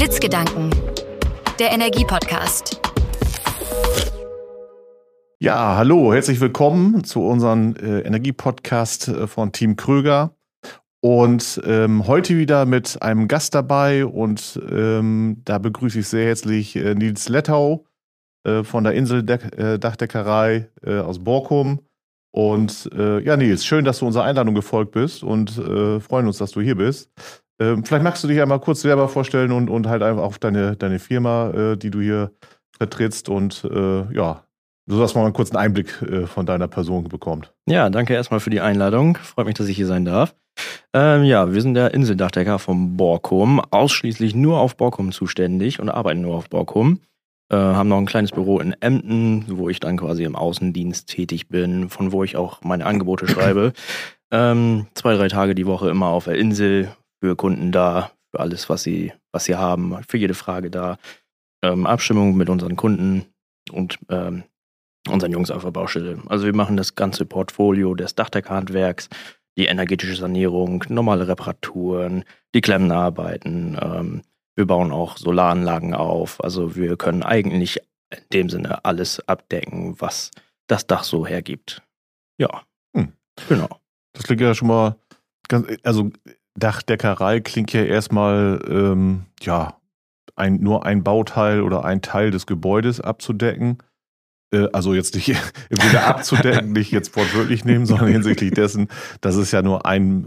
Blitzgedanken, der Energie-Podcast. Ja, hallo, herzlich willkommen zu unserem Energie-Podcast von Team Kröger. Und heute wieder mit einem Gast dabei und da begrüße ich sehr herzlich Nils Lettau von der Inseldachdeckerei aus Borkum. Und ja, Nils, schön, dass du unserer Einladung gefolgt bist und freuen uns, dass du hier bist. Vielleicht magst du dich einmal kurz selber vorstellen und halt einfach auf deine Firma, die du hier vertrittst und ja, so dass man einen kurzen Einblick von deiner Person bekommt. Ja, danke erstmal für die Einladung. Freut mich, dass ich hier sein darf. Ja, wir sind der Inseldachdecker vom Borkum, ausschließlich nur auf Borkum zuständig und arbeiten nur auf Borkum. Haben noch ein kleines Büro in Emden, wo ich dann quasi im Außendienst tätig bin, von wo ich auch meine Angebote schreibe. 2-3 Tage die Woche immer auf der Insel, für Kunden da, für alles, was sie haben, für jede Frage da. Abstimmung mit unseren Kunden und unseren Jungs auf der Baustelle. Also wir machen das ganze Portfolio des Dachdeckerhandwerks, die energetische Sanierung, normale Reparaturen, die Klemmenarbeiten. Wir bauen auch Solaranlagen auf. Also wir können eigentlich in dem Sinne alles abdecken, was das Dach so hergibt. Ja, genau. Das klingt ja schon mal ganz, also Dachdeckerei klingt ja erstmal, ja, nur ein Bauteil oder ein Teil des Gebäudes abzudecken. Also jetzt nicht wieder abzudecken, nicht jetzt wortwörtlich nehmen, sondern hinsichtlich dessen, dass es ja nur ein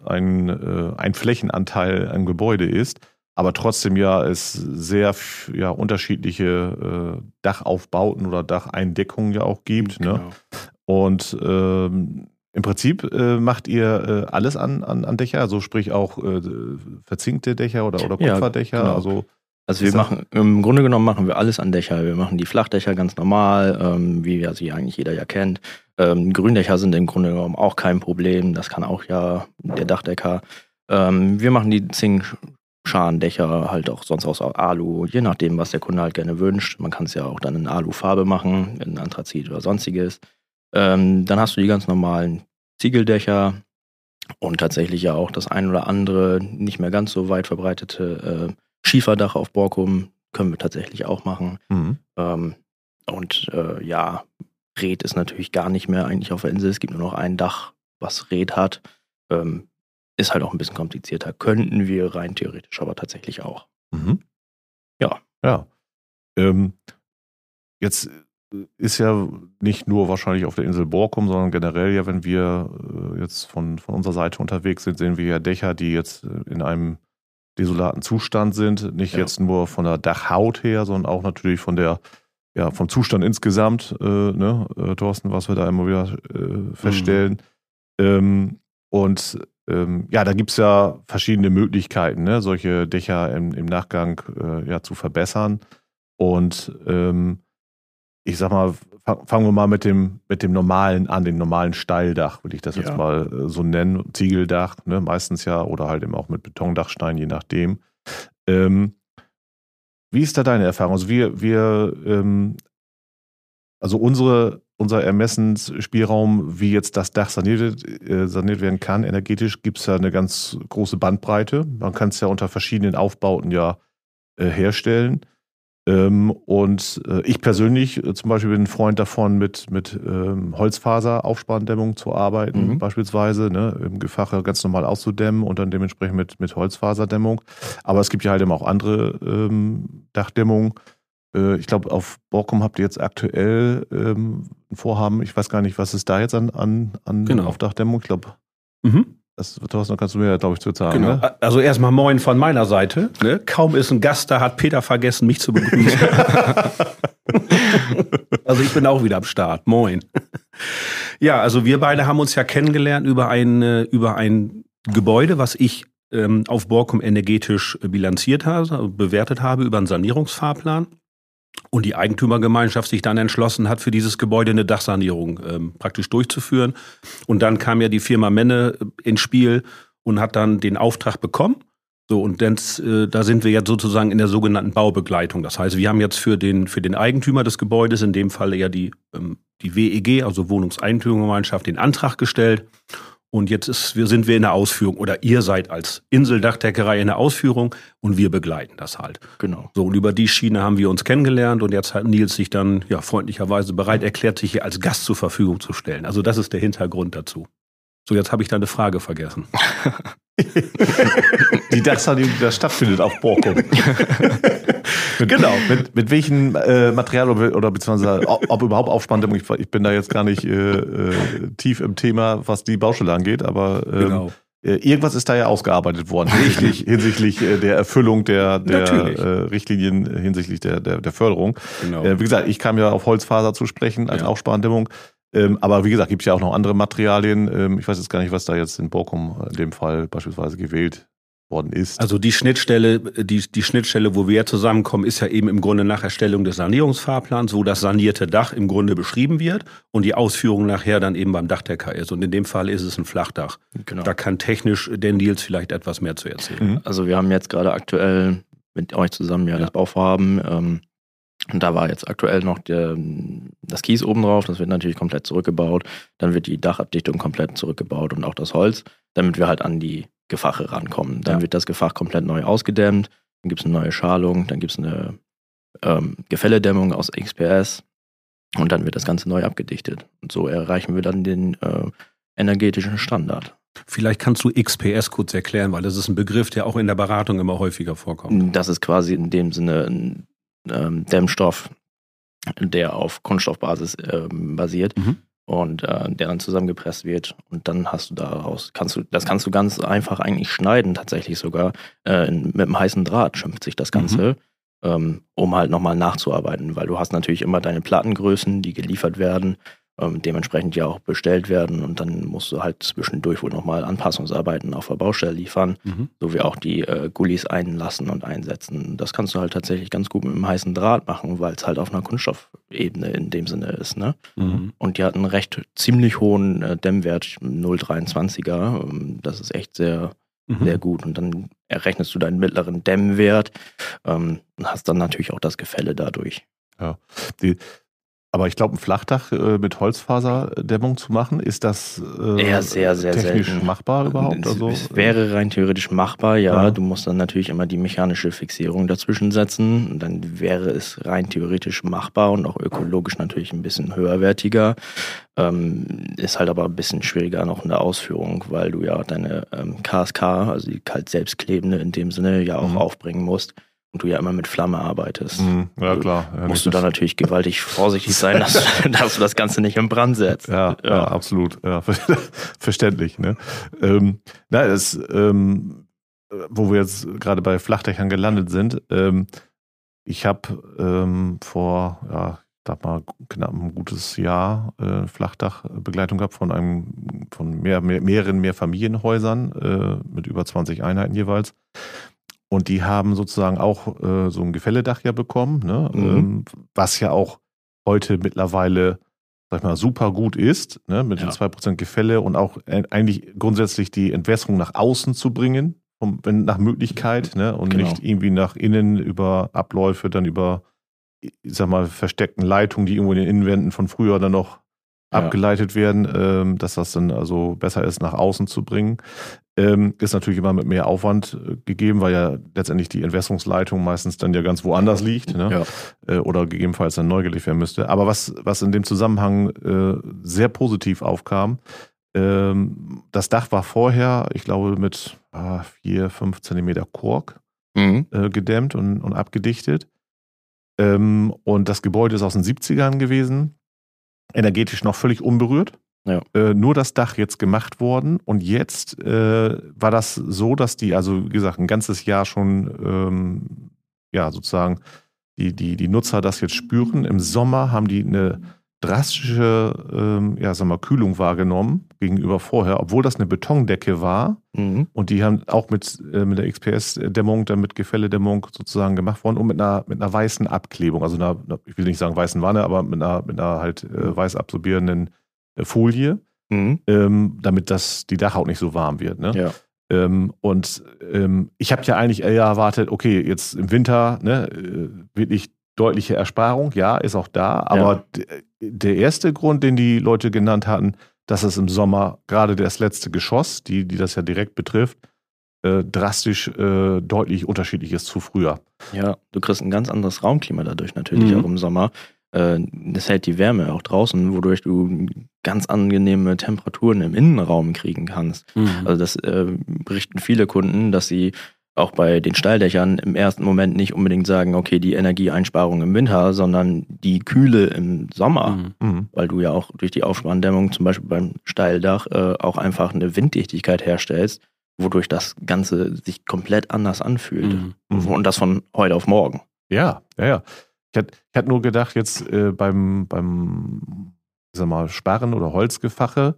Flächenanteil am Gebäude ist, aber trotzdem ja es sehr unterschiedliche Dachaufbauten oder Dacheindeckungen ja auch gibt. Genau. Ne? Und im Prinzip macht ihr alles an Dächer, also sprich auch verzinkte Dächer oder Kupferdächer, ja, genau. Also im Grunde genommen machen wir alles an Dächer. Wir machen die Flachdächer ganz normal, wie ja sie eigentlich jeder ja kennt. Gründächer sind im Grunde genommen auch kein Problem. Das kann auch ja der Dachdecker. Wir machen die Zinkscharendächer halt auch sonst aus Alu, je nachdem, was der Kunde halt gerne wünscht. Man kann es ja auch dann in Alufarbe machen, in Anthrazit oder sonstiges. Dann hast du die ganz normalen Ziegeldächer und tatsächlich ja auch das ein oder andere nicht mehr ganz so weit verbreitete Schieferdach auf Borkum können wir tatsächlich auch machen. Mhm. Red ist natürlich gar nicht mehr eigentlich auf der Insel. Es gibt nur noch ein Dach, was Red hat. Ist halt auch ein bisschen komplizierter. Könnten wir rein theoretisch aber tatsächlich auch. Mhm. Ja. Ja. Jetzt ist ja nicht nur wahrscheinlich auf der Insel Borkum, sondern generell ja, wenn wir jetzt von unserer Seite unterwegs sind, sehen wir ja Dächer, die jetzt in einem desolaten Zustand sind, nicht jetzt nur von der Dachhaut her, sondern auch natürlich vom Zustand insgesamt, Thorsten, was wir da immer wieder feststellen. Da gibt es ja verschiedene Möglichkeiten, ne, solche Dächer im Nachgang zu verbessern. Und ich sag mal, fangen wir mal mit dem normalen an, dem normalen Steildach, würde ich das jetzt mal so nennen, Ziegeldach, ne, meistens ja, oder halt eben auch mit Betondachstein, je nachdem. Wie ist da deine Erfahrung? Also unser Ermessensspielraum, wie jetzt das Dach saniert werden kann, energetisch, gibt es ja eine ganz große Bandbreite. Man kann es ja unter verschiedenen Aufbauten herstellen. Ich persönlich zum Beispiel bin ein Freund davon, mit Holzfaseraufspannendämmung zu arbeiten, beispielsweise, ne, im Gefache ganz normal auszudämmen und dann dementsprechend mit Holzfaserdämmung. Aber es gibt ja halt eben auch andere Dachdämmungen. Ich glaube, auf Borkum habt ihr jetzt aktuell ein Vorhaben, ich weiß gar nicht, was ist da jetzt an Aufdachdämmung? Ich glaube, Thorsten, kannst du mir, glaube ich, zu sagen. Genau. Ne? Also erstmal moin von meiner Seite. Ne? Kaum ist ein Gast da, hat Peter vergessen, mich zu begrüßen. Also ich bin auch wieder am Start. Moin. Ja, also wir beide haben uns ja kennengelernt über ein Gebäude, was ich auf Borkum energetisch bilanziert habe, bewertet habe über einen Sanierungsfahrplan. Und die Eigentümergemeinschaft sich dann entschlossen hat, für dieses Gebäude eine Dachsanierung praktisch durchzuführen. Und dann kam ja die Firma Menne ins Spiel und hat dann den Auftrag bekommen. So, und da sind wir jetzt sozusagen in der sogenannten Baubegleitung. Das heißt, wir haben jetzt für den Eigentümer des Gebäudes, in dem Fall ja die WEG, also Wohnungseigentümergemeinschaft, den Antrag gestellt. Und jetzt sind wir in der Ausführung oder ihr seid als Inseldachdeckerei in der Ausführung und wir begleiten das halt. Genau. So, und über die Schiene haben wir uns kennengelernt und jetzt hat Nils sich dann freundlicherweise bereit erklärt, sich hier als Gast zur Verfügung zu stellen. Also das ist der Hintergrund dazu. So, jetzt habe ich deine Frage vergessen. Die DAXA, die da stattfindet auf Borkum. Genau. Mit welchem Material oder beziehungsweise ob überhaupt Aufspanndämmung, ich bin da jetzt gar nicht tief im Thema, was die Baustelle angeht, aber Genau. Irgendwas ist da ja ausgearbeitet worden hinsichtlich der Erfüllung der Richtlinien, hinsichtlich der Förderung. Genau. Wie gesagt, ich kam ja auf Holzfaser zu sprechen als Aufspanndämmung. Aber wie gesagt, gibt es ja auch noch andere Materialien. Ich weiß jetzt gar nicht, was da jetzt in Borkum in dem Fall beispielsweise gewählt worden ist. Also die Schnittstelle, wo wir zusammenkommen, ist ja eben im Grunde nach Erstellung des Sanierungsfahrplans, wo das sanierte Dach im Grunde beschrieben wird und die Ausführung nachher dann eben beim Dachdecker ist. Und in dem Fall ist es ein Flachdach. Genau. Da kann technisch der Nils vielleicht etwas mehr zu erzählen. Also wir haben jetzt gerade aktuell mit euch zusammen das Bauvorhaben. Und da war jetzt aktuell noch das Kies oben drauf, das wird natürlich komplett zurückgebaut. Dann wird die Dachabdichtung komplett zurückgebaut und auch das Holz, damit wir halt an die Gefache rankommen. Dann wird das Gefach komplett neu ausgedämmt, dann gibt es eine neue Schalung, dann gibt es eine Gefälledämmung aus XPS und dann wird das Ganze neu abgedichtet. Und so erreichen wir dann den energetischen Standard. Vielleicht kannst du XPS kurz erklären, weil das ist ein Begriff, der auch in der Beratung immer häufiger vorkommt. Das ist quasi in dem Sinne ein Dämmstoff, der auf Kunststoffbasis basiert und der dann zusammengepresst wird und dann hast du daraus, kannst du ganz einfach eigentlich schneiden, tatsächlich sogar mit einem heißen Draht schimpft sich das Ganze, um halt nochmal nachzuarbeiten, weil du hast natürlich immer deine Plattengrößen, die geliefert werden, dementsprechend ja auch bestellt werden und dann musst du halt zwischendurch wohl nochmal Anpassungsarbeiten auf der Baustelle liefern, sowie auch die Gullis einlassen und einsetzen. Das kannst du halt tatsächlich ganz gut mit einem heißen Draht machen, weil es halt auf einer Kunststoffebene in dem Sinne ist. Ne? Und die hat einen ziemlich hohen Dämmwert, 0,23er. Das ist echt sehr, sehr gut. Und dann errechnest du deinen mittleren Dämmwert und hast dann natürlich auch das Gefälle dadurch. Ja, aber ich glaube, ein Flachdach mit Holzfaserdämmung zu machen, ist das eher sehr, sehr technisch selten. Machbar überhaupt? Es wäre rein theoretisch machbar, ja. Du musst dann natürlich immer die mechanische Fixierung dazwischen setzen. Und dann wäre es rein theoretisch machbar und auch ökologisch natürlich ein bisschen höherwertiger. Ist halt aber ein bisschen schwieriger noch in der Ausführung, weil du ja deine KSK, also die kalt selbstklebende in dem Sinne, ja auch aufbringen musst. Und du ja immer mit Flamme arbeitest. Ja, klar. Ja, musst du da natürlich gewaltig vorsichtig sein, dass du das Ganze nicht in Brand setzt. Ja, absolut. Ja, verständlich. Ne? Wo wir jetzt gerade bei Flachdächern gelandet sind, ich habe vor knapp ein gutes Jahr Flachdachbegleitung gehabt von mehreren Mehrfamilienhäusern mit über 20 Einheiten jeweils. Und die haben sozusagen auch so ein Gefälledach ja bekommen, ne? Was ja auch heute mittlerweile, sag ich mal, super gut ist, ne? Mit den 2% Gefälle und auch eigentlich grundsätzlich die Entwässerung nach außen zu bringen, nach Möglichkeit, ne? Und nicht irgendwie nach innen über Abläufe, dann über, ich sag mal, versteckten Leitungen, die irgendwo in den Innenwänden von früher dann noch abgeleitet werden, dass das dann also besser ist, nach außen zu bringen. Ist natürlich immer mit mehr Aufwand gegeben, weil ja letztendlich die Entwässerungsleitung meistens dann ja ganz woanders liegt, ne? Oder gegebenenfalls dann neu gelegt werden müsste. Aber was in dem Zusammenhang sehr positiv aufkam, das Dach war vorher, ich glaube, mit 4-5 Zentimeter Kork gedämmt und abgedichtet. Und das Gebäude ist aus den 70ern gewesen, energetisch noch völlig unberührt. Ja. Nur das Dach jetzt gemacht worden und jetzt war das so, dass die, also wie gesagt, ein ganzes Jahr schon sozusagen die Nutzer das jetzt spüren. Im Sommer haben die eine drastische Kühlung wahrgenommen gegenüber vorher, obwohl das eine Betondecke war. Und die haben auch mit der XPS-Dämmung, dann mit Gefälledämmung sozusagen gemacht worden und mit einer weißen Abklebung, also ich will nicht sagen weißen Wanne, aber mit einer halt weiß absorbierenden Folie, damit die Dachhaut nicht so warm wird. Ne? Ja. Ich habe ja eigentlich eher erwartet, okay, jetzt im Winter wirklich deutliche Ersparung, ja, ist auch da, aber der erste Grund, den die Leute genannt hatten, dass es im Sommer gerade das letzte Geschoss, die das ja direkt betrifft, drastisch deutlich unterschiedlich ist zu früher. Ja, du kriegst ein ganz anderes Raumklima dadurch natürlich auch im Sommer. Das hält die Wärme auch draußen, wodurch du ganz angenehme Temperaturen im Innenraum kriegen kannst. Also das berichten viele Kunden, dass sie auch bei den Steildächern im ersten Moment nicht unbedingt sagen, okay, die Energieeinsparung im Winter, sondern die Kühle im Sommer, weil du ja auch durch die Aufspanndämmung zum Beispiel beim Steildach auch einfach eine Winddichtigkeit herstellst, wodurch das Ganze sich komplett anders anfühlt. Und das von heute auf morgen. Ja. Ich hatte nur gedacht, jetzt beim ich sag mal, Sparren oder Holzgefache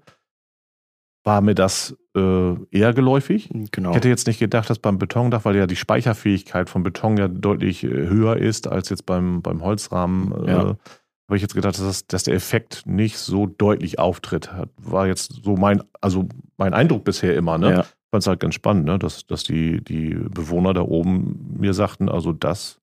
war mir das eher geläufig. Genau. Ich hätte jetzt nicht gedacht, dass beim Betondach, weil ja die Speicherfähigkeit von Beton ja deutlich höher ist als jetzt beim Holzrahmen, habe ich jetzt gedacht, dass der Effekt nicht so deutlich auftritt. War jetzt so mein Eindruck bisher immer, ne? Ja. Ich fand es halt ganz spannend, ne? Dass die Bewohner da oben mir sagten, also dass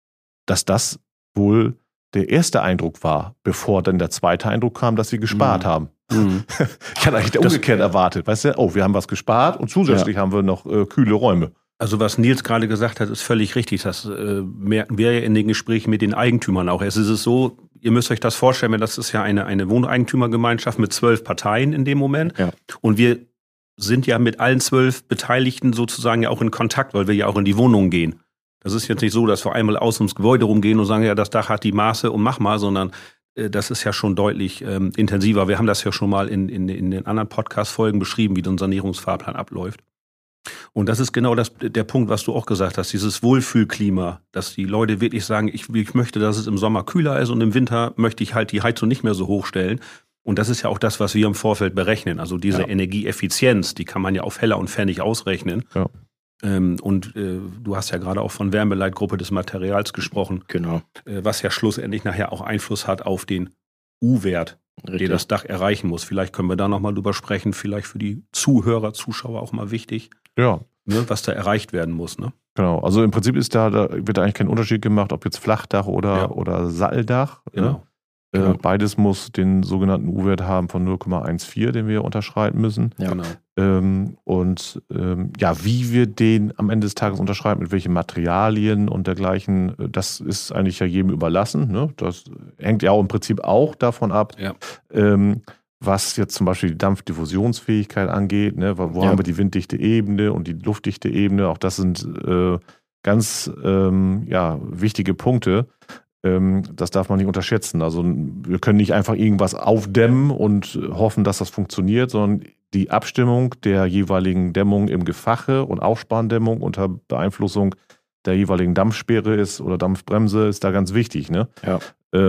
das wohl der erste Eindruck war, bevor dann der zweite Eindruck kam, dass sie gespart haben. Ich hatte eigentlich umgekehrt erwartet. Weißt du, wir haben was gespart und zusätzlich haben wir noch kühle Räume. Also was Nils gerade gesagt hat, ist völlig richtig. Das merken wir ja in den Gesprächen mit den Eigentümern auch. Es ist so, ihr müsst euch das vorstellen, das ist ja eine Wohneigentümergemeinschaft mit 12 Parteien in dem Moment. Ja. Und wir sind ja mit allen 12 Beteiligten sozusagen ja auch in Kontakt, weil wir ja auch in die Wohnungen gehen. Das ist jetzt nicht so, dass wir einmal außen ums Gebäude rumgehen und sagen, ja, das Dach hat die Maße und mach mal, sondern das ist ja schon deutlich intensiver. Wir haben das ja schon mal in den anderen Podcast-Folgen beschrieben, wie so ein Sanierungsfahrplan abläuft. Und das ist genau der Punkt, was du auch gesagt hast, dieses Wohlfühlklima, dass die Leute wirklich sagen, ich möchte, dass es im Sommer kühler ist und im Winter möchte ich halt die Heizung nicht mehr so hochstellen. Und das ist ja auch das, was wir im Vorfeld berechnen. Also diese Energieeffizienz, die kann man ja auf Heller und Pfennig ausrechnen. Ja. Und du hast ja gerade auch von Wärmeleitgruppe des Materials gesprochen. Genau. Was ja schlussendlich nachher auch Einfluss hat auf den U-Wert, den das Dach erreichen muss. Vielleicht können wir da nochmal drüber sprechen, vielleicht für die Zuhörer, Zuschauer auch mal wichtig. Ja. Ne, was da erreicht werden muss, ne? Genau, also im Prinzip wird da eigentlich kein Unterschied gemacht, ob jetzt Flachdach oder Satteldach. Genau. Ne? Beides muss den sogenannten U-Wert haben von 0,14, den wir unterschreiten müssen. Ja, genau. Wie wir den am Ende des Tages unterschreiben, mit welchen Materialien und dergleichen, das ist eigentlich ja jedem überlassen. Ne? Das hängt ja auch im Prinzip auch davon ab, was jetzt zum Beispiel die Dampfdiffusionsfähigkeit angeht. Ne? Wo haben wir die winddichte Ebene und die luftdichte Ebene? Auch das sind ganz wichtige Punkte. Das darf man nicht unterschätzen. Also wir können nicht einfach irgendwas aufdämmen und hoffen, dass das funktioniert, sondern die Abstimmung der jeweiligen Dämmung im Gefache und Aufspanndämmung unter Beeinflussung der jeweiligen Dampfsperre ist oder Dampfbremse ist da ganz wichtig. Ne? Ja.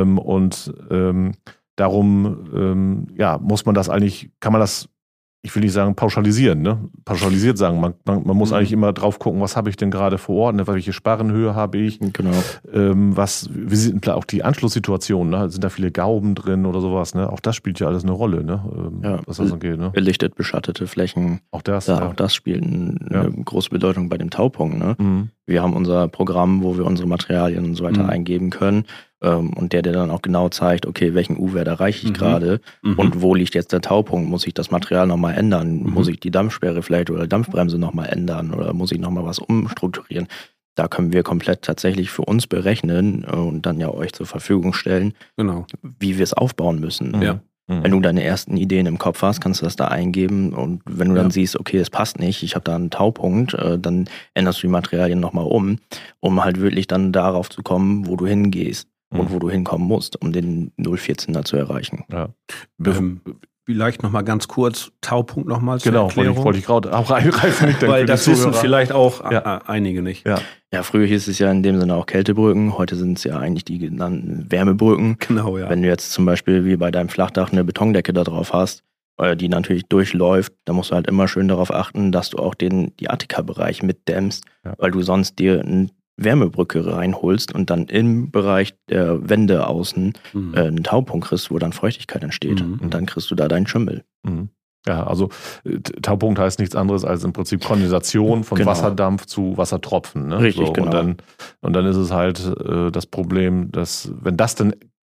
Darum muss man das eigentlich, kann man das, ich will nicht sagen pauschalisieren, ne? Pauschalisiert sagen. Man muss eigentlich immer drauf gucken, was habe ich denn gerade vor Ort, ne? Welche Sparrenhöhe habe ich? Genau. Wie sind auch die Anschlusssituationen, ne? Sind da viele Gauben drin oder sowas, ne? Auch das spielt ja alles eine Rolle, ne? Was das angeht, ne? Belichtet, beschattete Flächen. Auch das. Auch das spielt eine große Bedeutung bei dem Taupunkt, ne? Wir haben unser Programm, wo wir unsere Materialien und so weiter eingeben können. Und der dann auch genau zeigt, okay, welchen U-Wert erreiche ich gerade und wo liegt jetzt der Taupunkt? Muss ich das Material nochmal ändern? Muss ich die Dampfsperre vielleicht oder Dampfbremse nochmal ändern oder muss ich nochmal was umstrukturieren? Da können wir komplett tatsächlich für uns berechnen und dann ja euch zur Verfügung stellen, wie wir es aufbauen müssen. Ja. Wenn du deine ersten Ideen im Kopf hast, kannst du das da eingeben und wenn du dann siehst, okay, es passt nicht, ich habe da einen Taupunkt, dann änderst du die Materialien nochmal um halt wirklich dann darauf zu kommen, wo du hingehst. Und wo du hinkommen musst, um den 0,14er zu erreichen. Ja. Vielleicht nochmal ganz kurz, Taupunkt nochmal zur Erklärung. Genau, wollte ich gerade auch reingreifen. Weil das wissen vielleicht auch einige nicht. Ja, früher hieß es ja in dem Sinne auch Kältebrücken, heute sind es ja eigentlich die genannten Wärmebrücken. Genau, ja. Wenn du jetzt zum Beispiel wie bei deinem Flachdach eine Betondecke da drauf hast, die natürlich durchläuft, dann musst du halt immer schön darauf achten, dass du auch die Attika-Bereich mitdämmst, weil du sonst dir eine Wärmebrücke reinholst und dann im Bereich der Wände außen einen Taupunkt kriegst, wo dann Feuchtigkeit entsteht. Und dann kriegst du da deinen Schimmel. Ja, also Taupunkt heißt nichts anderes als im Prinzip Kondensation von Wasserdampf zu Wassertropfen. Ne? Richtig, genau. Und dann ist es halt das Problem, dass wenn das dann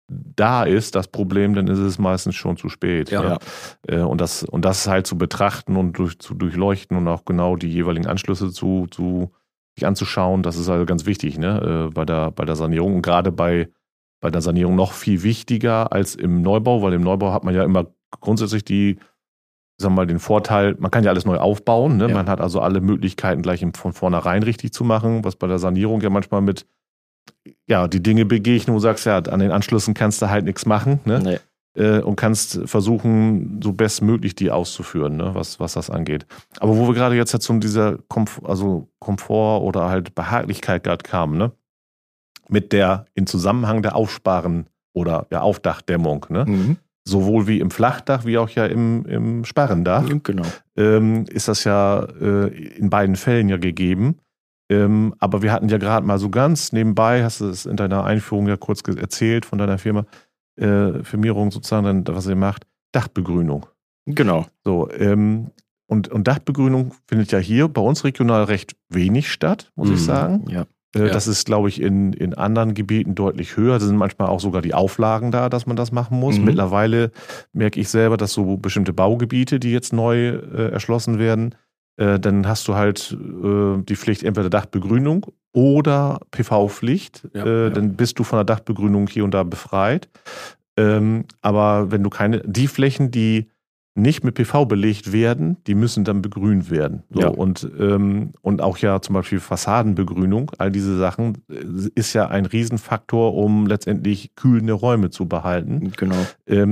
da ist, das Problem, dann ist es meistens schon zu spät. Ja. Ne? Und das ist halt zu betrachten und zu durchleuchten und auch genau die jeweiligen Anschlüsse sich anzuschauen, das ist also ganz wichtig, ne? Bei der Sanierung. Und gerade bei der Sanierung noch viel wichtiger als im Neubau, weil im Neubau hat man ja immer grundsätzlich den Vorteil, man kann ja alles neu aufbauen. Ne? Ja. Man hat also alle Möglichkeiten gleich von vornherein richtig zu machen, was bei der Sanierung ja manchmal mit die Dinge begegnen, wo du sagst, ja, an den Anschlüssen kannst du halt nichts machen. Ne? Nee. Und kannst versuchen, so bestmöglich die auszuführen, ne? was das angeht. Aber wo wir gerade jetzt um dieser Komfort oder halt Behaglichkeit gerade kamen, ne? Mit der in Zusammenhang der Aufsparen oder Aufdachdämmung, ne? Mhm. Sowohl wie im Flachdach wie auch ja im Sparrendach, Genau. ist das ja in beiden Fällen ja gegeben. Aber wir hatten ja gerade mal so ganz nebenbei, hast du es in deiner Einführung ja kurz erzählt von deiner Firmierung sozusagen, dann, was ihr macht, Dachbegrünung. Genau. So, und Dachbegrünung findet ja hier bei uns regional recht wenig statt, muss ich sagen. Ja. Das ist, glaube ich, in anderen Gebieten deutlich höher. Da sind manchmal auch sogar die Auflagen da, dass man das machen muss. Mhm. Mittlerweile merke ich selber, dass so bestimmte Baugebiete, die jetzt neu erschlossen werden, dann hast du halt die Pflicht entweder Dachbegrünung oder PV-Pflicht. Dann bist du von der Dachbegrünung hier und da befreit. Aber wenn du die Flächen, die nicht mit PV belegt werden, die müssen dann begrünt werden. So, Ja. Und auch ja zum Beispiel Fassadenbegrünung, all diese Sachen, ist ja ein Riesenfaktor, um letztendlich kühlende Räume zu behalten. Genau.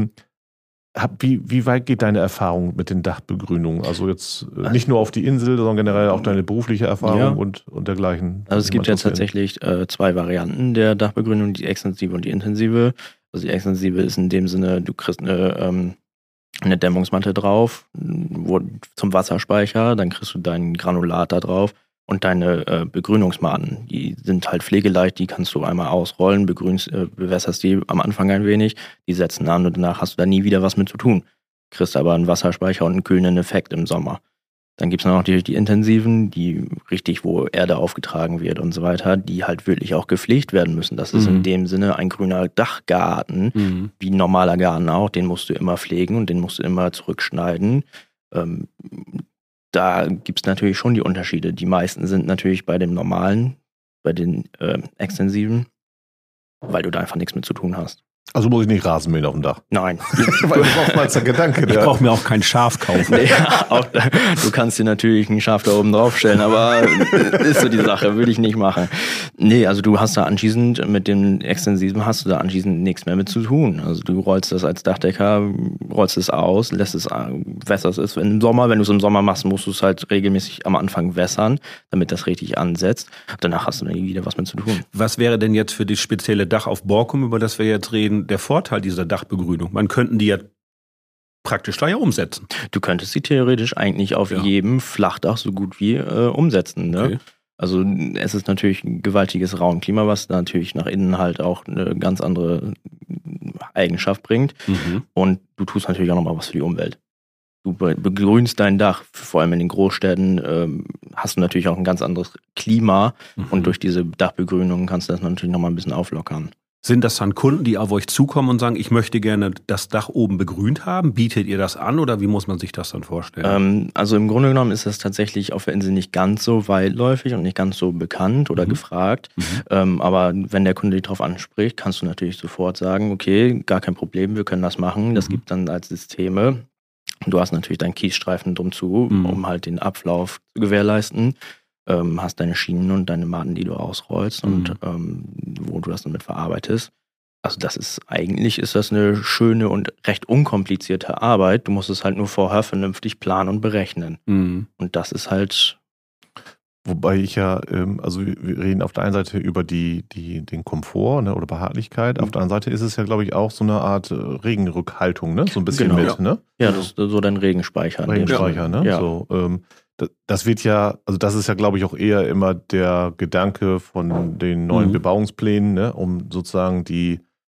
Wie weit geht deine Erfahrung mit den Dachbegrünungen? Also jetzt nicht nur auf die Insel, sondern generell auch deine berufliche Erfahrung und dergleichen. Also es gibt ja tatsächlich 2 Varianten der Dachbegrünung, die extensive und die intensive. Also die extensive ist in dem Sinne, du kriegst eine Dämmungsmatte drauf, zum Wasserspeicher, dann kriegst du dein Granulat da drauf und deine Begrünungsmatten. Die sind halt pflegeleicht, die kannst du einmal ausrollen, bewässerst die am Anfang ein wenig, die setzen an und danach hast du da nie wieder was mit zu tun. Kriegst aber einen Wasserspeicher und einen kühlenden Effekt im Sommer. Dann gibt es noch die intensiven, die richtig, wo Erde aufgetragen wird und so weiter, die halt wirklich auch gepflegt werden müssen. Das ist in dem Sinne ein grüner Dachgarten, wie ein normaler Garten auch. Den musst du immer pflegen und den musst du immer zurückschneiden. Da gibt es natürlich schon die Unterschiede. Die meisten sind natürlich bei dem normalen, bei den extensiven, weil du da einfach nichts mit zu tun hast. Also muss ich nicht Rasen mähen auf dem Dach? Nein. Weil du brauchst mal der Gedanke. Ich brauche mir auch kein Schaf kaufen. Nee, du kannst dir natürlich ein Schaf da oben drauf stellen, aber ist so die Sache, würde ich nicht machen. Nee, also du hast da anschließend mit dem Extensiven hast du da anschließend nichts mehr mit zu tun. Also du rollst das als Dachdecker, rollst es aus, wässerst es. Im Sommer, wenn du es im Sommer machst, musst du es halt regelmäßig am Anfang wässern, damit das richtig ansetzt. Danach hast du dann wieder was mit zu tun. Was wäre denn jetzt für das spezielle Dach auf Borkum, über das wir jetzt reden, der Vorteil dieser Dachbegrünung? Man könnten die ja praktisch gleich umsetzen. Du könntest sie theoretisch eigentlich auf jedem Flachdach so gut wie umsetzen. Ne? Okay. Also es ist natürlich ein gewaltiges Raumklima, was natürlich nach innen halt auch eine ganz andere Eigenschaft bringt. Und du tust natürlich auch nochmal was für die Umwelt. Du begrünst dein Dach, vor allem in den Großstädten hast du natürlich auch ein ganz anderes Klima und durch diese Dachbegrünung kannst du das natürlich nochmal ein bisschen auflockern. Sind das dann Kunden, die auf euch zukommen und sagen, ich möchte gerne das Dach oben begrünt haben? Bietet ihr das an oder wie muss man sich das dann vorstellen? Also im Grunde genommen ist das tatsächlich auf der Insel nicht ganz so weitläufig und nicht ganz so bekannt oder gefragt. Aber wenn der Kunde dich darauf anspricht, kannst du natürlich sofort sagen, okay, gar kein Problem, wir können das machen. Das gibt dann als Systeme. Du hast natürlich deinen Kiesstreifen drum zu, um halt den Ablauf zu gewährleisten. Hast deine Schienen und deine Matten, die du ausrollst und wo du das dann mit verarbeitest. Also eigentlich ist das eine schöne und recht unkomplizierte Arbeit. Du musst es halt nur vorher vernünftig planen und berechnen. Und das ist halt... Wobei ich ja, also wir reden auf der einen Seite über den Komfort, ne, oder Behaglichkeit. Auf der anderen Seite ist es ja, glaube ich, auch so eine Art Regenrückhaltung, ne? So ein bisschen mit, ne? Ja, das ist so dein Regenspeicher. Regenspeicher, ne? Ja. So, das wird ja, also das ist ja, glaube ich, auch eher immer der Gedanke von den neuen Bebauungsplänen, ne, um sozusagen die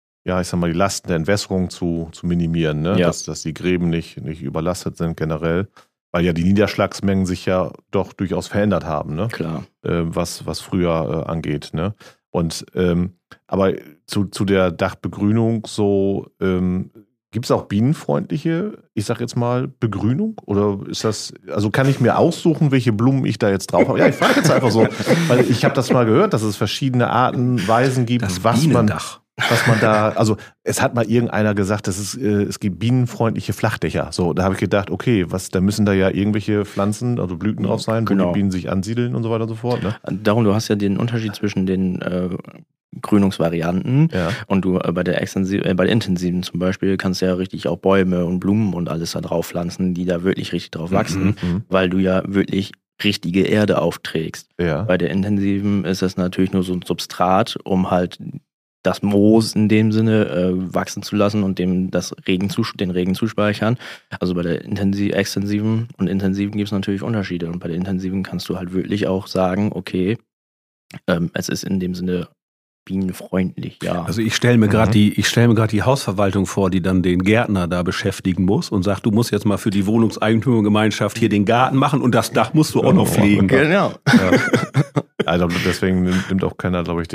Lasten der Entwässerung zu minimieren, ne? Ja. Dass die Gräben nicht überlastet sind generell, weil ja die Niederschlagsmengen sich ja doch durchaus verändert haben, ne? Klar. Was früher angeht, ne? Und Aber zu der Dachbegrünung so, gibt es auch bienenfreundliche, ich sag jetzt mal, Begrünung? Oder ist das, also kann ich mir aussuchen, welche Blumen ich da jetzt drauf habe? Ja, ich frage jetzt einfach so, weil ich habe das mal gehört, dass es verschiedene Arten, Weisen gibt, Das was man da, also es hat mal irgendeiner gesagt, es gibt bienenfreundliche Flachdächer. So, da habe ich gedacht, okay, da müssen da ja irgendwelche Pflanzen, also Blüten drauf sein, wo die Bienen sich ansiedeln und so weiter und so fort. Ne? Darum, du hast ja den Unterschied zwischen den Grünungsvarianten und du bei der intensiven zum Beispiel kannst du ja richtig auch Bäume und Blumen und alles da drauf pflanzen, die da wirklich richtig drauf wachsen, weil du ja wirklich richtige Erde aufträgst. Ja. Bei der intensiven ist das natürlich nur so ein Substrat, um halt das Moos in dem Sinne wachsen zu lassen und dem den Regen zu speichern. Also bei der extensiven und intensiven gibt es natürlich Unterschiede. Und bei der intensiven kannst du halt wirklich auch sagen, okay, es ist in dem Sinne bienenfreundlich, ja. Also ich stelle mir gerade die Hausverwaltung vor, die dann den Gärtner da beschäftigen muss und sagt, du musst jetzt mal für die Wohnungseigentümergemeinschaft hier den Garten machen und das Dach musst du auch noch pflegen. Genau. Ja. Also deswegen nimmt auch keiner, glaube ich,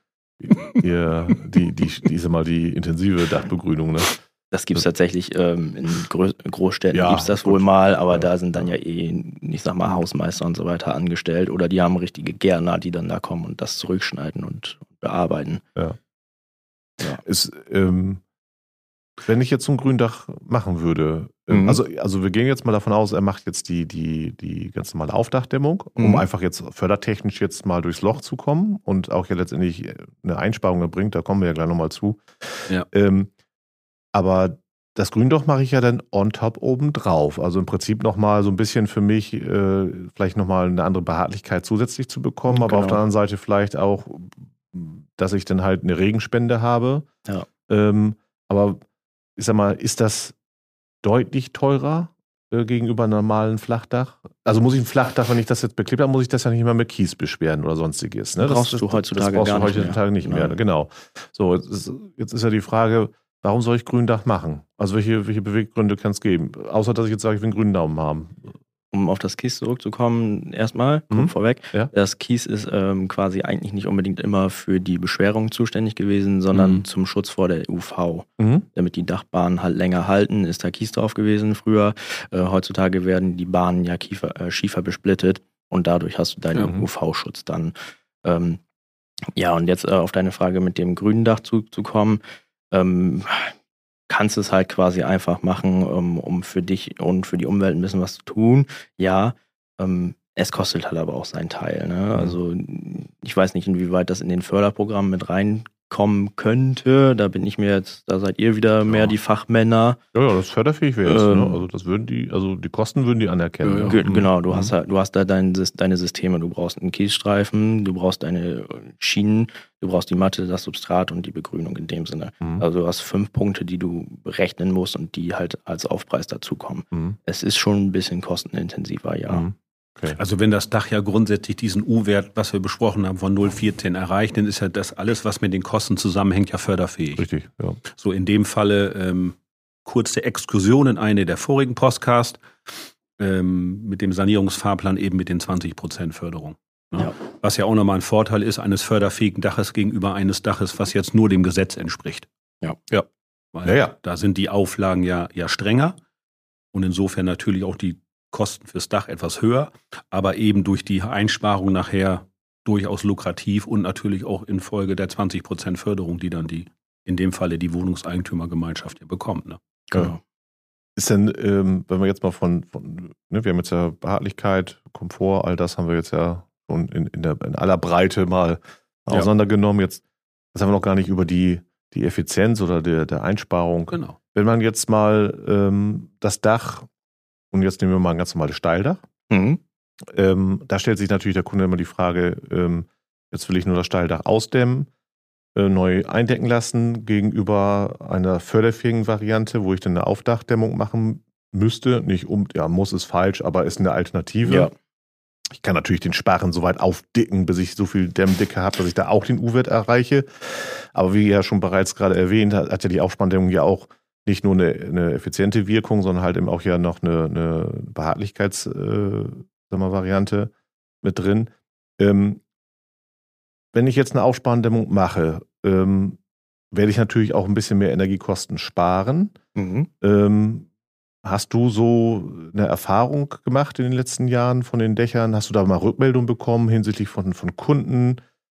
die intensive Dachbegrünung, ne? Das gibt es tatsächlich in Großstädten gibt es das wohl mal, aber da sind dann ja ich sag mal, Hausmeister und so weiter angestellt oder die haben richtige Gärtner, die dann da kommen und das zurückschneiden und bearbeiten. Ja. Wenn ich jetzt so ein Gründach machen würde, also wir gehen jetzt mal davon aus, er macht jetzt die ganz normale Aufdachdämmung, um einfach jetzt fördertechnisch jetzt mal durchs Loch zu kommen und auch ja letztendlich eine Einsparung erbringt, da kommen wir ja gleich nochmal zu. Ja. Aber das Gründach mache ich ja dann on top oben drauf. Also im Prinzip nochmal so ein bisschen für mich vielleicht nochmal eine andere Behaglichkeit zusätzlich zu bekommen, aber auf der anderen Seite vielleicht auch, dass ich dann halt eine Regenspende habe. Ja. Aber ich sag mal, ist das deutlich teurer gegenüber einem normalen Flachdach? Also muss ich ein Flachdach, wenn ich das jetzt beklebt habe, muss ich das ja nicht mehr mit Kies beschweren oder sonstiges. Ne? Das brauchst du heutzutage nicht mehr. Genau. So, jetzt ist ja die Frage, warum soll ich Gründach machen? Also welche Beweggründe kann es geben? Außer, dass ich jetzt sage, ich will einen grünen Daumen haben. Um auf das Kies zurückzukommen, erstmal, vorweg. Ja. Das Kies ist quasi eigentlich nicht unbedingt immer für die Beschwerung zuständig gewesen, sondern zum Schutz vor der UV. Damit die Dachbahnen halt länger halten, ist da Kies drauf gewesen früher. Heutzutage werden die Bahnen ja schiefer besplittet und dadurch hast du deinen UV-Schutz dann. Ja, und jetzt auf deine Frage mit dem grünen Dach zu kommen, kannst es halt quasi einfach machen, um für dich und für die Umwelt ein bisschen was zu tun. Ja, es kostet halt aber auch seinen Teil. Ne? Also ich weiß nicht, inwieweit das in den Förderprogrammen mit reinkommen könnte. Da seid ihr wieder mehr die Fachmänner. Ja, das förderfähig wäre es. Ne? Also das die Kosten würden die anerkennen. Genau, du hast da deine Systeme. Du brauchst einen Kiesstreifen, du brauchst deine Schienen, du brauchst die Matte, das Substrat und die Begrünung in dem Sinne. Also du hast 5 Punkte, die du berechnen musst und die halt als Aufpreis dazukommen. Es ist schon ein bisschen kostenintensiver, ja. Okay. Also wenn das Dach ja grundsätzlich diesen U-Wert, was wir besprochen haben, von 0,14 erreicht, dann ist ja das alles, was mit den Kosten zusammenhängt, ja förderfähig. Richtig, ja. So in dem Falle kurze Exkursion in eine der vorigen Podcast mit dem Sanierungsfahrplan eben mit den 20% Förderung. Ne? Ja. Was ja auch nochmal ein Vorteil ist eines förderfähigen Daches gegenüber eines Daches, was jetzt nur dem Gesetz entspricht. Ja. Weil da sind die Auflagen ja strenger und insofern natürlich auch die Kosten fürs Dach etwas höher, aber eben durch die Einsparung nachher durchaus lukrativ und natürlich auch infolge der 20% Förderung, die dann in dem Falle die Wohnungseigentümergemeinschaft ja bekommt. Ne? Genau. Ist denn, wenn wir jetzt mal wir haben jetzt ja Behaglichkeit, Komfort, all das haben wir jetzt ja schon in aller Breite mal auseinandergenommen. Jetzt haben wir noch gar nicht über die Effizienz oder der Einsparung. Genau. Wenn man jetzt mal das Dach, und jetzt nehmen wir mal ein ganz normales Steildach. Da stellt sich natürlich der Kunde immer die Frage, jetzt will ich nur das Steildach ausdämmen, neu eindecken lassen gegenüber einer förderfähigen Variante, wo ich dann eine Aufdachdämmung machen müsste. Muss ist falsch, aber ist eine Alternative. Ja. Ich kann natürlich den Sparren so weit aufdicken, bis ich so viel Dämmdicke habe, dass ich da auch den U-Wert erreiche. Aber wie ja schon bereits gerade erwähnt, hat ja die Aufspanndämmung ja auch nicht nur eine effiziente Wirkung, sondern halt eben auch ja noch eine Behaglichkeitsvariante mit drin. Wenn ich jetzt eine Aufspanndämmung mache, werde ich natürlich auch ein bisschen mehr Energiekosten sparen. Hast du so eine Erfahrung gemacht in den letzten Jahren von den Dächern? Hast du da mal Rückmeldungen bekommen hinsichtlich von Kunden?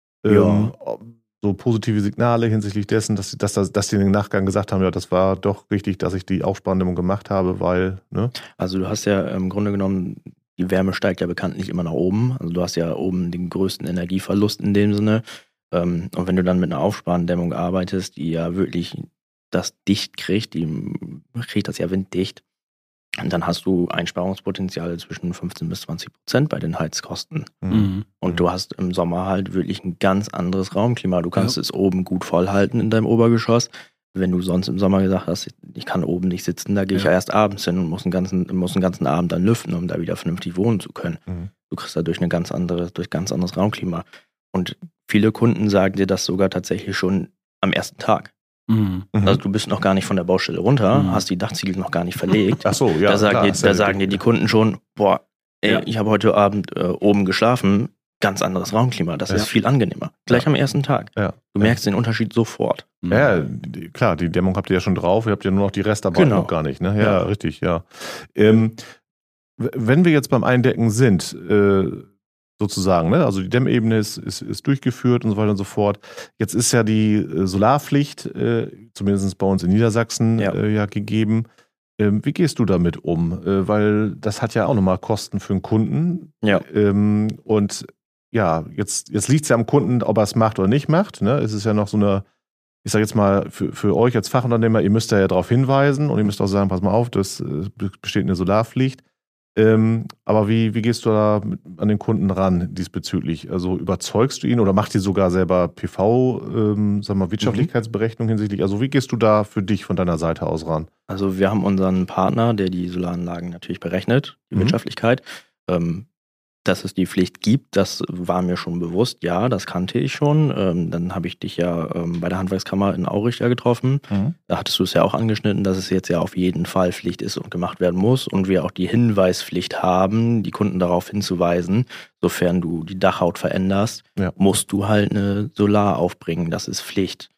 So positive Signale hinsichtlich dessen, dass die im Nachgang gesagt haben, ja, das war doch richtig, dass ich die Aufsparendämmung gemacht habe, weil, ne? Also du hast ja im Grunde genommen, die Wärme steigt ja bekanntlich immer nach oben. Also du hast ja oben den größten Energieverlust in dem Sinne. Und wenn du dann mit einer Aufsparendämmung arbeitest, die ja wirklich das dicht kriegt, die kriegt das ja winddicht, und dann hast du Einsparungspotenziale zwischen 15-20% bei den Heizkosten. Und du hast im Sommer halt wirklich ein ganz anderes Raumklima. Du kannst es oben gut vollhalten in deinem Obergeschoss. Wenn du sonst im Sommer gesagt hast, ich kann oben nicht sitzen, da gehe ich ja erst abends hin und muss den ganzen Abend dann lüften, um da wieder vernünftig wohnen zu können. Du kriegst dadurch ganz anderes Raumklima. Und viele Kunden sagen dir das sogar tatsächlich schon am ersten Tag. Also du bist noch gar nicht von der Baustelle runter, hast die Dachziegel noch gar nicht verlegt. Ach so, ja. Da sagen dir die Kunden schon, ich habe heute Abend oben geschlafen, ganz anderes Raumklima, das ist viel angenehmer. Gleich am ersten Tag. Ja. Du merkst den Unterschied sofort. Ja, klar, die Dämmung habt ihr ja schon drauf, ihr habt ja nur noch die Restarbeit noch gar nicht. Ne? Ja, richtig, ja. Wenn wir jetzt beim Eindecken sind, sozusagen, ne? Also die Dämmebene ist durchgeführt und so weiter und so fort. Jetzt ist ja die Solarpflicht, zumindest bei uns in Niedersachsen, gegeben. Wie gehst du damit um? Weil das hat ja auch nochmal Kosten für den Kunden. Ja. Und ja, jetzt liegt es ja am Kunden, ob er es macht oder nicht macht. Ne? Es ist ja noch so eine, ich sage jetzt mal, für euch als Fachunternehmer, ihr müsst ja darauf hinweisen und ihr müsst auch sagen, pass mal auf, das besteht eine Solarpflicht. Aber wie gehst du da an den Kunden ran diesbezüglich? Also überzeugst du ihn oder macht ihr sogar selber Wirtschaftlichkeitsberechnung hinsichtlich? Also wie gehst du da für dich von deiner Seite aus ran? Also wir haben unseren Partner, der die Solaranlagen natürlich berechnet, die Wirtschaftlichkeit. Dass es die Pflicht gibt, das war mir schon bewusst. Ja, das kannte ich schon. Dann habe ich dich ja bei der Handwerkskammer in Aurich getroffen. Da hattest du es ja auch angeschnitten, dass es jetzt ja auf jeden Fall Pflicht ist und gemacht werden muss. Und wir auch die Hinweispflicht haben, die Kunden darauf hinzuweisen, sofern du die Dachhaut veränderst, musst du halt eine Solar aufbringen. Das ist Pflicht.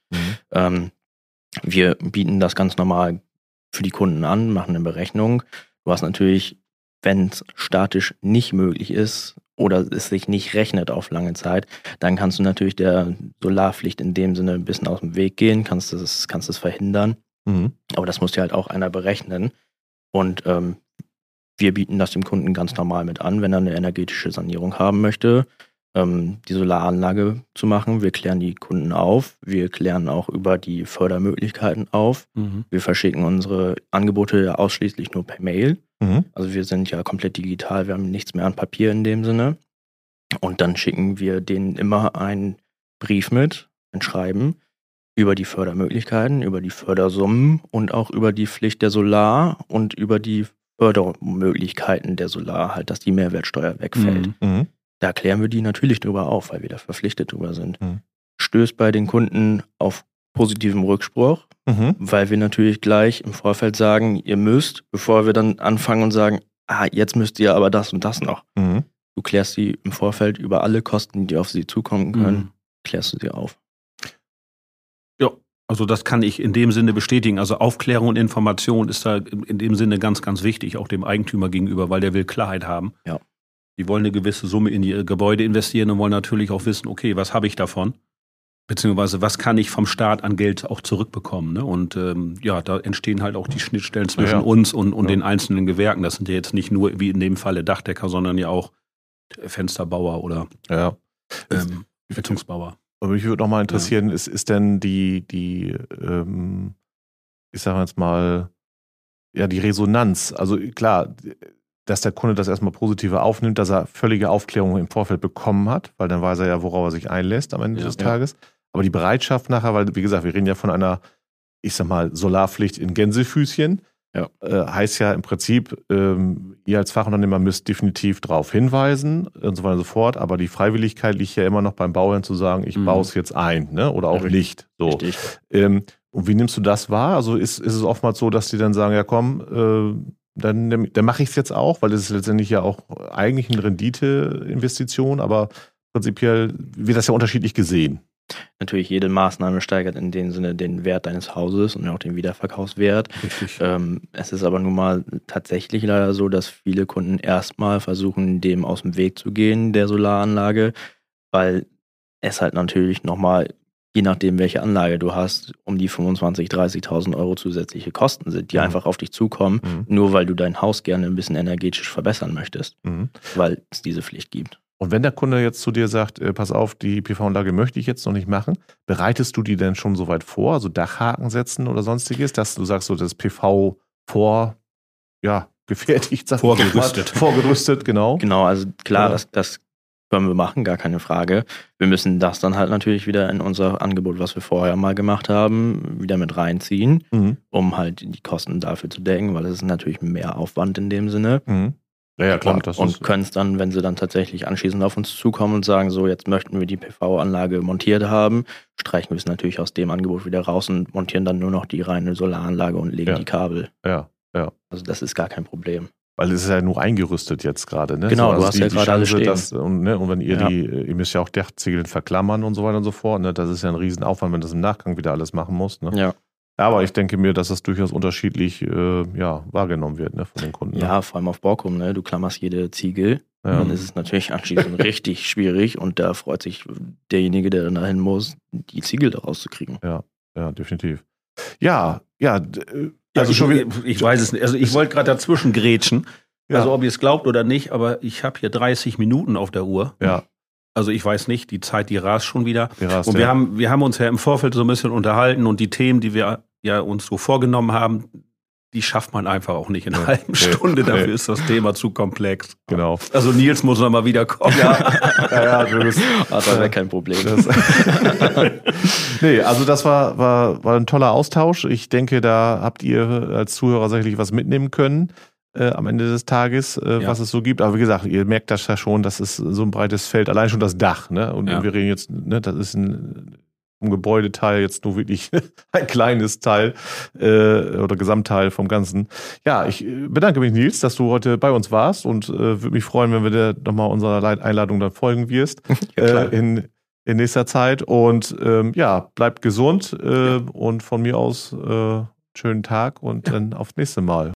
Wir bieten das ganz normal für die Kunden an, machen eine Berechnung. Du hast natürlich, wenn es statisch nicht möglich ist oder es sich nicht rechnet auf lange Zeit, dann kannst du natürlich der Solarpflicht in dem Sinne ein bisschen aus dem Weg gehen, kannst es verhindern. Aber das muss dir halt auch einer berechnen. Und wir bieten das dem Kunden ganz normal mit an, wenn er eine energetische Sanierung haben möchte, die Solaranlage zu machen. Wir klären die Kunden auf. Wir klären auch über die Fördermöglichkeiten auf. Wir verschicken unsere Angebote ausschließlich nur per Mail. Also wir sind ja komplett digital, wir haben nichts mehr an Papier in dem Sinne. Und dann schicken wir denen immer einen Brief mit, ein Schreiben über die Fördermöglichkeiten, über die Fördersummen und auch über die Pflicht der Solar und über die Fördermöglichkeiten der Solar, halt, dass die Mehrwertsteuer wegfällt. Da klären wir die natürlich drüber auf, weil wir da verpflichtet drüber sind. Stößt bei den Kunden auf positiven Rückspruch, weil wir natürlich gleich im Vorfeld sagen, ihr müsst, bevor wir dann anfangen und sagen, jetzt müsst ihr aber das und das noch. Du klärst sie im Vorfeld über alle Kosten, die auf sie zukommen können, klärst du sie auf. Ja, also das kann ich in dem Sinne bestätigen. Also Aufklärung und Information ist da in dem Sinne ganz, ganz wichtig, auch dem Eigentümer gegenüber, weil der will Klarheit haben. Ja. Die wollen eine gewisse Summe in ihr Gebäude investieren und wollen natürlich auch wissen, okay, was habe ich davon? Beziehungsweise, was kann ich vom Staat an Geld auch zurückbekommen? Ne? Und da entstehen halt auch die Schnittstellen zwischen uns und den einzelnen Gewerken. Das sind ja jetzt nicht nur, wie in dem Falle, Dachdecker, sondern ja auch Fensterbauer oder Heizungsbauer. Aber mich würde noch mal interessieren, ist denn die ich sage jetzt mal, die Resonanz, also klar, dass der Kunde das erstmal positive aufnimmt, dass er völlige Aufklärung im Vorfeld bekommen hat, weil dann weiß er ja, worauf er sich einlässt am Ende des Tages. Aber die Bereitschaft nachher, weil, wie gesagt, wir reden ja von einer, ich sag mal, Solarpflicht in Gänsefüßchen, heißt ja im Prinzip, ihr als Fachunternehmer müsst definitiv darauf hinweisen und so weiter und so fort, aber die Freiwilligkeit liegt ja immer noch beim Bauherrn zu sagen, ich baue es jetzt ein, ne? Oder auch nicht. So. Richtig. Und wie nimmst du das wahr? Also ist es oftmals so, dass die dann sagen, ja komm, dann mache ich es jetzt auch, weil das ist letztendlich ja auch eigentlich eine Renditeinvestition, aber prinzipiell wird das ja unterschiedlich gesehen. Natürlich, jede Maßnahme steigert in dem Sinne den Wert deines Hauses und auch den Wiederverkaufswert. Richtig. Es ist aber nun mal tatsächlich leider so, dass viele Kunden erstmal versuchen, dem aus dem Weg zu gehen, der Solaranlage, weil es halt natürlich nochmal, je nachdem, welche Anlage du hast, um die 25.000, 30.000 Euro zusätzliche Kosten sind, die einfach auf dich zukommen, nur weil du dein Haus gerne ein bisschen energetisch verbessern möchtest, weil es diese Pflicht gibt. Und wenn der Kunde jetzt zu dir sagt, pass auf, die PV-Anlage möchte ich jetzt noch nicht machen, bereitest du die denn schon soweit vor, also Dachhaken setzen oder sonstiges, dass du sagst, so das PV gefertigt, vorgerüstet, genau. Genau, also klar, das können wir machen, gar keine Frage. Wir müssen das dann halt natürlich wieder in unser Angebot, was wir vorher mal gemacht haben, wieder mit reinziehen, um halt die Kosten dafür zu decken, weil es ist natürlich mehr Aufwand in dem Sinne. Ja, klar. Und können es dann, wenn sie dann tatsächlich anschließend auf uns zukommen und sagen, so jetzt möchten wir die PV-Anlage montiert haben, streichen wir es natürlich aus dem Angebot wieder raus und montieren dann nur noch die reine Solaranlage und legen die Kabel. Ja. Also das ist gar kein Problem. Weil es ist ja nur eingerüstet jetzt gerade, ne? Genau, du hast ja gerade alles stehen. Und wenn ihr ihr müsst ja auch Dachziegeln verklammern und so weiter und so fort, ne? Das ist ja ein Riesenaufwand, wenn das im Nachgang wieder alles machen muss, ne? Ja. Aber ich denke mir, dass das durchaus unterschiedlich wahrgenommen wird, ne, von den Kunden. Ja, vor allem auf Borkum, ne? Du klammerst jede Ziegel. Und dann ist es natürlich anschließend richtig schwierig und da freut sich derjenige, der dann dahin muss, die Ziegel da rauszukriegen. Ja, definitiv. Ja. Also ich weiß es nicht. Also ich wollte gerade dazwischen grätschen. Ja. Also ob ihr es glaubt oder nicht, aber ich habe hier 30 Minuten auf der Uhr. Ja. Also ich weiß nicht, die Zeit, die rast schon wieder. Und wir haben uns ja im Vorfeld so ein bisschen unterhalten und die Themen, die wir ja uns so vorgenommen haben, die schafft man einfach auch nicht in einer halben Stunde. Dafür ist das Thema zu komplex. Genau. Also Nils muss noch mal wieder kommen. Ja, das wäre kein Problem. Nee, also das war ein toller Austausch. Ich denke, da habt ihr als Zuhörer sicherlich was mitnehmen können am Ende des Tages, was es so gibt. Aber wie gesagt, ihr merkt das ja schon, das ist so ein breites Feld. Allein schon das Dach, ne? Und wir reden jetzt, ne, das ist ein Gebäudeteil jetzt nur wirklich ein kleines Teil oder Gesamtteil vom Ganzen. Ja, ich bedanke mich, Nils, dass du heute bei uns warst und würde mich freuen, wenn wir dir nochmal unserer Einladung dann folgen wirst in nächster Zeit. Und bleibt gesund und von mir aus schönen Tag und dann aufs nächste Mal.